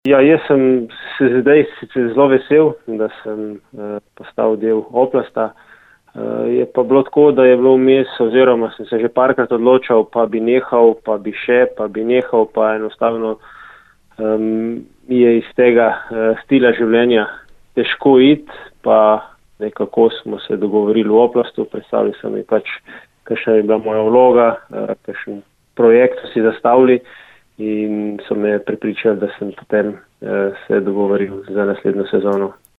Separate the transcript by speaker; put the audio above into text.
Speaker 1: Ja, jaz sem se zdaj zelo vesel, da sem postal del Oplasta. Je pa bilo tako, da je bilo vmes, oziroma sem se že parkrat odločal, pa bi nehal, pa bi še, pa bi nehal, pa enostavno mi je iz tega stila življenja težko iti, pa nekako smo se dogovorili v Oplastu, predstavili so mi pač, kakšna je bila moja vloga, kakšen projekt so si zastavili in so me prepričali, da sem potem se dogovoril za naslednjo sezono.